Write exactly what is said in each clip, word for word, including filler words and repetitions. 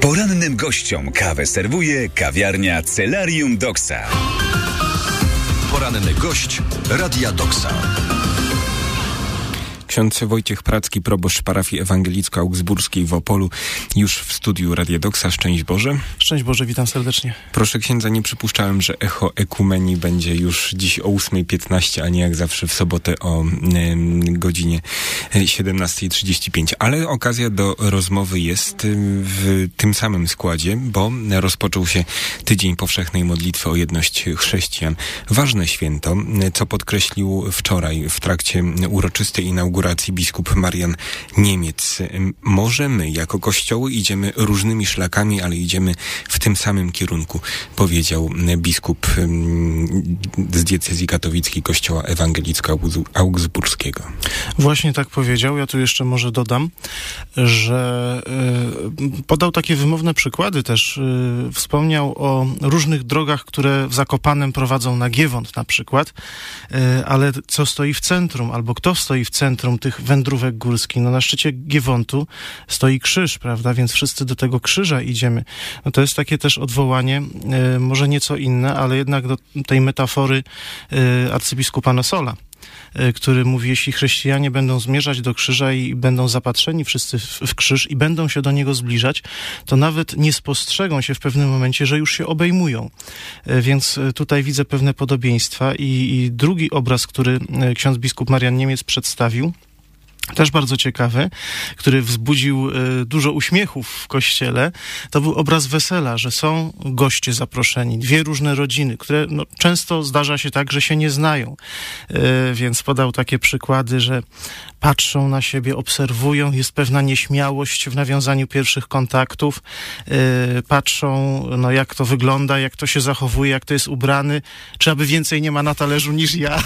Porannym gościom kawę serwuje kawiarnia Celarium Doksa. Poranny gość Radia Doksa. Ksiądz Wojciech Pracki, proboszcz parafii ewangelicko-augsburskiej w Opolu, już w studiu Radia Doksa. Szczęść Boże. Szczęść Boże, witam serdecznie. Proszę księdza, nie przypuszczałem, że echo ekumenii będzie już dziś o ósma piętnaście, a nie jak zawsze w sobotę o y, godzinie siedemnasta trzydzieści pięć. Ale okazja do rozmowy jest w tym samym składzie, bo rozpoczął się Tydzień Powszechnej Modlitwy o Jedność Chrześcijan. Ważne święto, co podkreślił wczoraj w trakcie uroczystej inauguracji biskup Marian Niemiec. Może my, jako kościoły, idziemy różnymi szlakami, ale idziemy w tym samym kierunku, powiedział biskup z diecezji katowickiej Kościoła Ewangelicko-Augsburskiego. Właśnie tak powiedział. Ja tu jeszcze może dodam, że y, podał takie wymowne przykłady też. Y, wspomniał o różnych drogach, które w Zakopanem prowadzą na Giewont na przykład, y, ale co stoi w centrum, albo kto stoi w centrum tych wędrówek górskich? No na szczycie Giewontu stoi krzyż, prawda? Więc wszyscy do tego krzyża idziemy. No to jest takie też odwołanie, y, może nieco inne, ale jednak do tej metafory y, arcybiskupa Nosola, który mówi, jeśli chrześcijanie będą zmierzać do krzyża i będą zapatrzeni wszyscy w, w krzyż i będą się do niego zbliżać, to nawet nie spostrzegą się w pewnym momencie, że już się obejmują. Więc tutaj widzę pewne podobieństwa. I, i drugi obraz, który ksiądz biskup Marian Niemiec przedstawił, też bardzo ciekawy, który wzbudził y, dużo uśmiechów w kościele, to był obraz wesela, że są goście zaproszeni, dwie różne rodziny, które no, często zdarza się tak, że się nie znają. Y, więc podał takie przykłady, że patrzą na siebie, obserwują, jest pewna nieśmiałość w nawiązaniu pierwszych kontaktów, y, patrzą, no jak to wygląda, jak to się zachowuje, jak to jest ubrany, czy aby więcej nie ma na talerzu niż ja.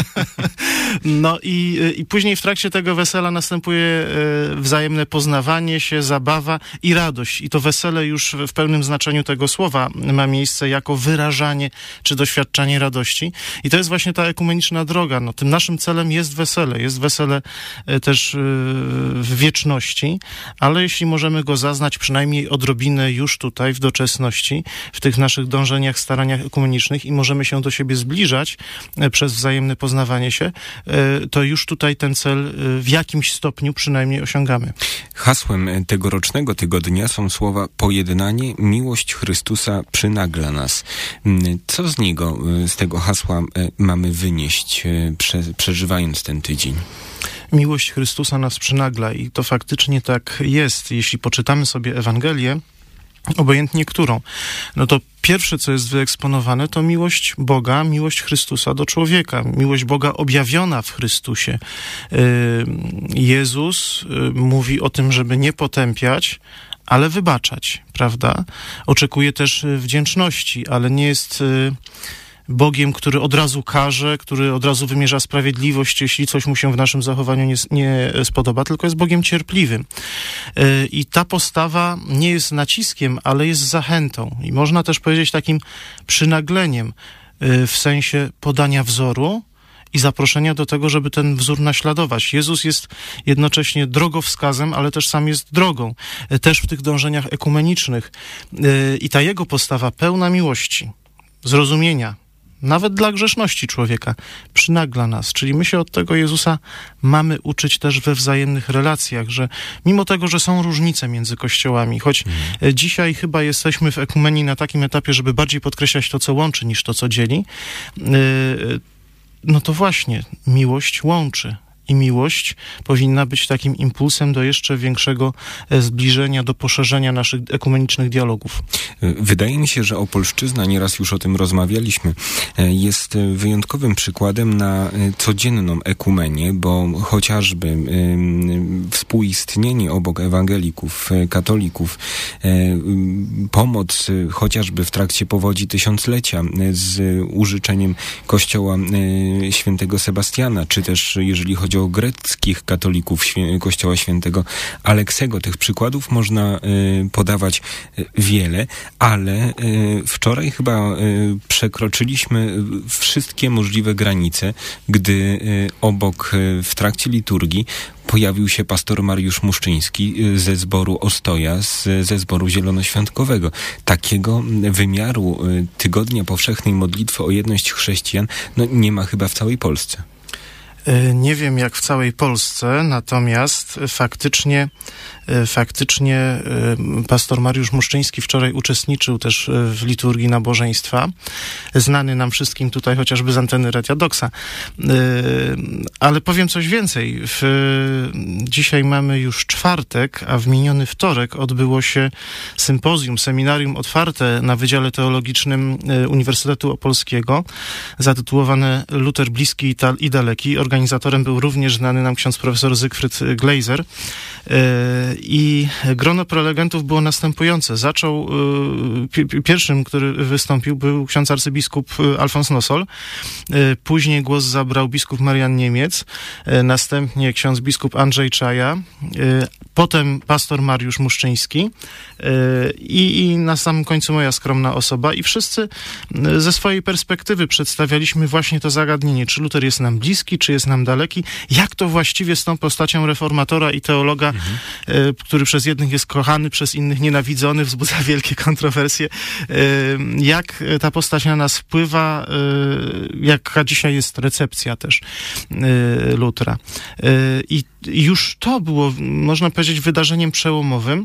No i, i później w trakcie tego wesela następuje wzajemne poznawanie się, zabawa i radość. I to wesele już w pełnym znaczeniu tego słowa ma miejsce jako wyrażanie czy doświadczanie radości. I to jest właśnie ta ekumeniczna droga. No, tym naszym celem jest wesele. Jest wesele też w wieczności, ale jeśli możemy go zaznać przynajmniej odrobinę już tutaj w doczesności, w tych naszych dążeniach, staraniach ekumenicznych i możemy się do siebie zbliżać przez wzajemne poznawanie się, to już tutaj ten cel w jakimś stopniu przynajmniej osiągamy. Hasłem tegorocznego tygodnia są słowa pojednanie, miłość Chrystusa przynagla nas. Co z niego, z tego hasła mamy wynieść, prze, przeżywając ten tydzień? Miłość Chrystusa nas przynagla i to faktycznie tak jest. Jeśli poczytamy sobie Ewangelię, obojętnie którą, no to pierwsze, co jest wyeksponowane, to miłość Boga, miłość Chrystusa do człowieka, miłość Boga objawiona w Chrystusie. Jezus mówi o tym, żeby nie potępiać, ale wybaczać, prawda? Oczekuje też wdzięczności, ale nie jest Bogiem, który od razu karze, który od razu wymierza sprawiedliwość, jeśli coś mu się w naszym zachowaniu nie, nie spodoba, tylko jest Bogiem cierpliwym. I ta postawa nie jest naciskiem, ale jest zachętą. I można też powiedzieć takim przynagleniem w sensie podania wzoru i zaproszenia do tego, żeby ten wzór naśladować. Jezus jest jednocześnie drogowskazem, ale też sam jest drogą. Też w tych dążeniach ekumenicznych. I ta jego postawa pełna miłości, zrozumienia, nawet dla grzeszności człowieka, przynagla nas. Czyli my się od tego Jezusa mamy uczyć też we wzajemnych relacjach, że mimo tego, że są różnice między kościołami, choć mm. dzisiaj chyba jesteśmy w ekumenii na takim etapie, żeby bardziej podkreślać to, co łączy, niż to, co dzieli, no to właśnie miłość łączy. I miłość powinna być takim impulsem do jeszcze większego zbliżenia, do poszerzenia naszych ekumenicznych dialogów. Wydaje mi się, że Opolszczyzna, nieraz już o tym rozmawialiśmy, jest wyjątkowym przykładem na codzienną ekumenię, bo chociażby współistnienie obok ewangelików, katolików, pomoc chociażby w trakcie powodzi tysiąclecia z użyczeniem kościoła świętego Sebastiana, czy też jeżeli chodzi o o greckich katolików świę- Kościoła Świętego Aleksego. Tych przykładów można y, podawać wiele, ale y, wczoraj chyba y, przekroczyliśmy wszystkie możliwe granice, gdy y, obok y, w trakcie liturgii pojawił się pastor Mariusz Muszczyński ze zboru Ostoja, z, ze zboru zielonoświątkowego. Takiego wymiaru Tygodnia Powszechnej Modlitwy o jedność chrześcijan no, nie ma chyba w całej Polsce. Nie wiem jak w całej Polsce, natomiast faktycznie faktycznie pastor Mariusz Muszczyński wczoraj uczestniczył też w liturgii nabożeństwa, znany nam wszystkim tutaj chociażby z anteny Radia Doksa. Ale powiem coś więcej. W, dzisiaj mamy już czwartek, a w miniony wtorek odbyło się sympozjum, seminarium otwarte na Wydziale Teologicznym Uniwersytetu Opolskiego, zatytułowane Luter bliski i daleki. Organizatorem był również znany nam ksiądz profesor Zygfryd Gleiser. I grono prelegentów było następujące. Zaczął, pi- pierwszym, który wystąpił, był ksiądz arcybiskup Alfons Nosol. Później głos zabrał biskup Marian Niemiec, następnie ksiądz biskup Andrzej Czaja, potem pastor Mariusz Muszczyński i, i na samym końcu moja skromna osoba. I wszyscy ze swojej perspektywy przedstawialiśmy właśnie to zagadnienie, czy Luter jest nam bliski, czy jest nam daleki, jak to właściwie z tą postacią reformatora i teologa, mhm. który przez jednych jest kochany, przez innych nienawidzony, wzbudza wielkie kontrowersje, jak ta postać na nas wpływa, jaka dzisiaj jest recepcja też Lutera. I już to było, można powiedzieć, wydarzeniem przełomowym,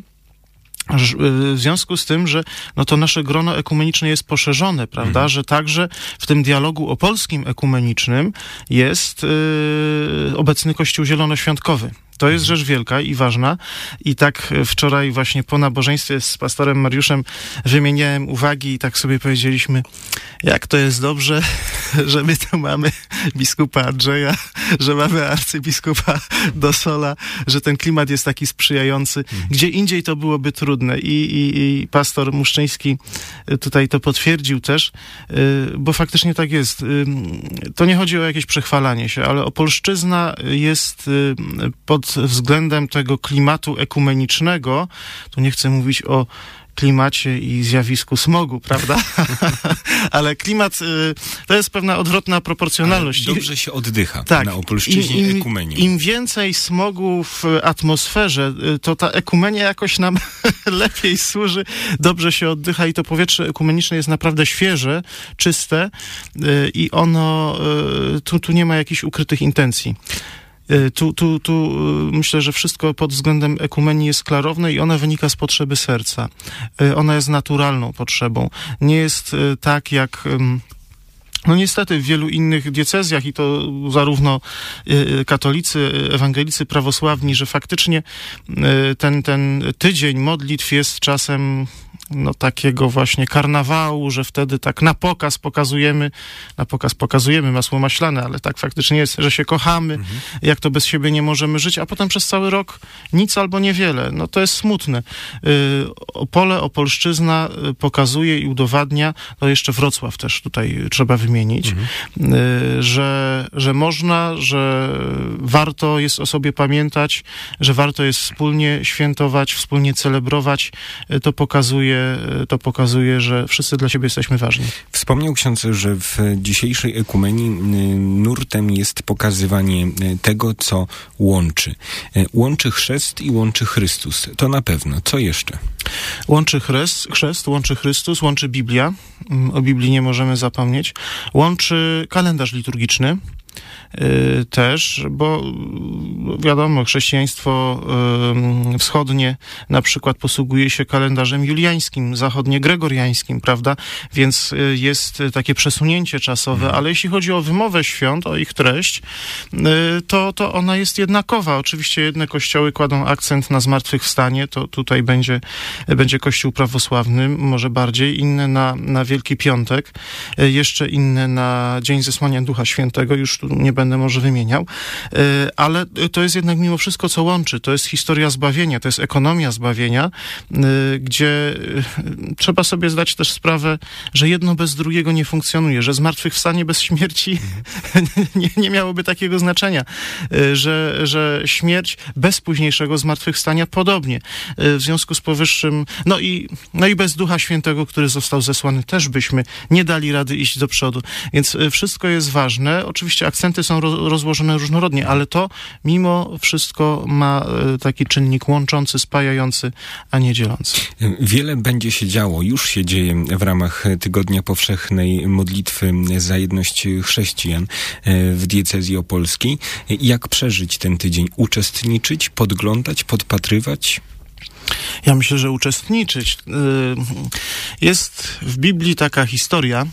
w związku z tym, że no to nasze grono ekumeniczne jest poszerzone, prawda, mhm. że także w tym dialogu opolskim ekumenicznym jest yy, obecny Kościół Zielonoświątkowy. To jest rzecz wielka i ważna i tak wczoraj właśnie po nabożeństwie z pastorem Mariuszem wymieniałem uwagi i tak sobie powiedzieliśmy, jak to jest dobrze, że my tu mamy biskupa Andrzeja, że mamy arcybiskupa Dosola, że ten klimat jest taki sprzyjający. Gdzie indziej to byłoby trudne i, i, i pastor Muszczyński tutaj to potwierdził też, bo faktycznie tak jest. To nie chodzi o jakieś przechwalanie się, ale Opolszczyzna jest pod względem tego klimatu ekumenicznego, tu nie chcę mówić o klimacie i zjawisku smogu, prawda? Ale klimat, to jest pewna odwrotna proporcjonalność. Ale dobrze się oddycha tak, na Opolszczyźnie im, im, ekumenium. Im więcej smogu w atmosferze, to ta ekumenia jakoś nam lepiej służy, dobrze się oddycha i to powietrze ekumeniczne jest naprawdę świeże, czyste i ono, tu, tu nie ma jakichś ukrytych intencji. Tu, tu, tu myślę, że wszystko pod względem ekumenii jest klarowne i ona wynika z potrzeby serca. Ona jest naturalną potrzebą. Nie jest tak jak... No niestety w wielu innych diecezjach i to zarówno katolicy, ewangelicy, prawosławni, że faktycznie ten, ten tydzień modlitw jest czasem no takiego właśnie karnawału, że wtedy tak na pokaz pokazujemy, na pokaz pokazujemy masło maślane, ale tak faktycznie jest, że się kochamy, mhm. jak to bez siebie nie możemy żyć, a potem przez cały rok nic albo niewiele. No to jest smutne. Opole, Opolszczyzna pokazuje i udowadnia, no jeszcze Wrocław też tutaj trzeba wymienić, mhm. że, że można, że warto jest o sobie pamiętać, że warto jest wspólnie świętować, wspólnie celebrować. To pokazuje to pokazuje, że wszyscy dla siebie jesteśmy ważni. Wspomniał ksiądz, że w dzisiejszej ekumenii nurtem jest pokazywanie tego, co łączy. Łączy chrzest i łączy Chrystus. To na pewno. Co jeszcze? Łączy chrzest, chrzest, łączy Chrystus, łączy Biblia. O Biblii nie możemy zapomnieć. Łączy kalendarz liturgiczny. Też, bo wiadomo, chrześcijaństwo y, wschodnie na przykład posługuje się kalendarzem juliańskim, zachodnie gregoriańskim, prawda? Więc y, jest takie przesunięcie czasowe, ale jeśli chodzi o wymowę świąt, o ich treść, y, to, to ona jest jednakowa. Oczywiście jedne kościoły kładą akcent na zmartwychwstanie, to tutaj będzie, będzie kościół prawosławny, może bardziej, inne na, na Wielki Piątek, y, jeszcze inne na Dzień Zesłania Ducha Świętego, już tutaj tu nie będę może wymieniał, ale to jest jednak mimo wszystko, co łączy. To jest historia zbawienia, to jest ekonomia zbawienia, gdzie trzeba sobie zdać też sprawę, że jedno bez drugiego nie funkcjonuje, że zmartwychwstanie bez śmierci nie, nie miałoby takiego znaczenia, że, że śmierć bez późniejszego zmartwychwstania podobnie. W związku z powyższym, no i, no i bez Ducha Świętego, który został zesłany, też byśmy nie dali rady iść do przodu. Więc wszystko jest ważne. Oczywiście akcenty są ro- rozłożone różnorodnie, ale to mimo wszystko ma taki czynnik łączący, spajający, a nie dzielący. Wiele będzie się działo, już się dzieje w ramach Tygodnia Powszechnej Modlitwy za jedność chrześcijan w diecezji opolskiej. Jak przeżyć ten tydzień? Uczestniczyć, podglądać, podpatrywać? Ja myślę, że uczestniczyć. Jest w Biblii taka historia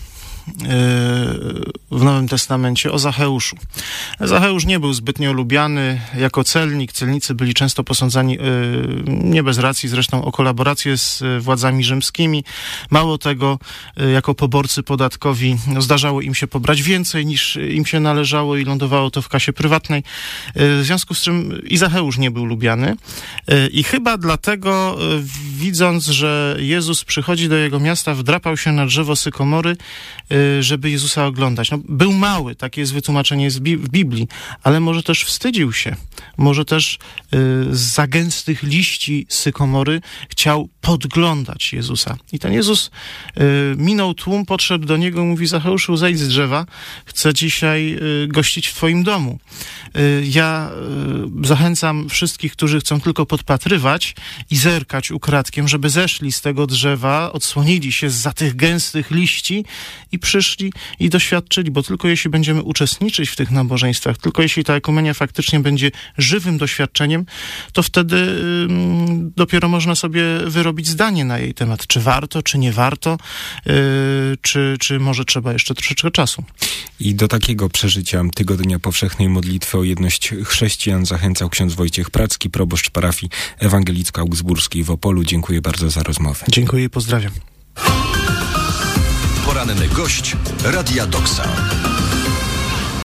w Nowym Testamencie o Zacheuszu. Zacheusz nie był zbytnio lubiany jako celnik. Celnicy byli często posądzani, nie bez racji zresztą, o kolaborację z władzami rzymskimi. Mało tego, jako poborcy podatkowi zdarzało im się pobrać więcej niż im się należało i lądowało to w kasie prywatnej. W związku z czym i Zacheusz nie był lubiany. I chyba dlatego, widząc, że Jezus przychodzi do jego miasta, wdrapał się na drzewo sykomory, żeby Jezusa oglądać. No, był mały, takie jest wytłumaczenie z Bi- w Biblii, ale może też wstydził się. Może też y, z za gęstych liści sykomory chciał podglądać Jezusa. I ten Jezus y, minął tłum, podszedł do niego i mówi: Zacheuszu, zejdź z drzewa, chcę dzisiaj y, gościć w twoim domu. Y, ja y, zachęcam wszystkich, którzy chcą tylko podpatrywać i zerkać ukradkiem, żeby zeszli z tego drzewa, odsłonili się zza tych gęstych liści i przyszli i doświadczyli, bo tylko jeśli będziemy uczestniczyć w tych nabożeństwach, tylko jeśli ta ekumenia faktycznie będzie żywym doświadczeniem, to wtedy y, dopiero można sobie wyrobić zdanie na jej temat. Czy warto, czy nie warto, y, czy, czy może trzeba jeszcze troszeczkę czasu. I do takiego przeżycia Tygodnia Powszechnej Modlitwy o jedność chrześcijan zachęcał ksiądz Wojciech Pracki, proboszcz parafii ewangelicko-augsburskiej w Opolu. Dziękuję bardzo za rozmowę. Dziękuję i pozdrawiam. Poranny gość Radia Doksa.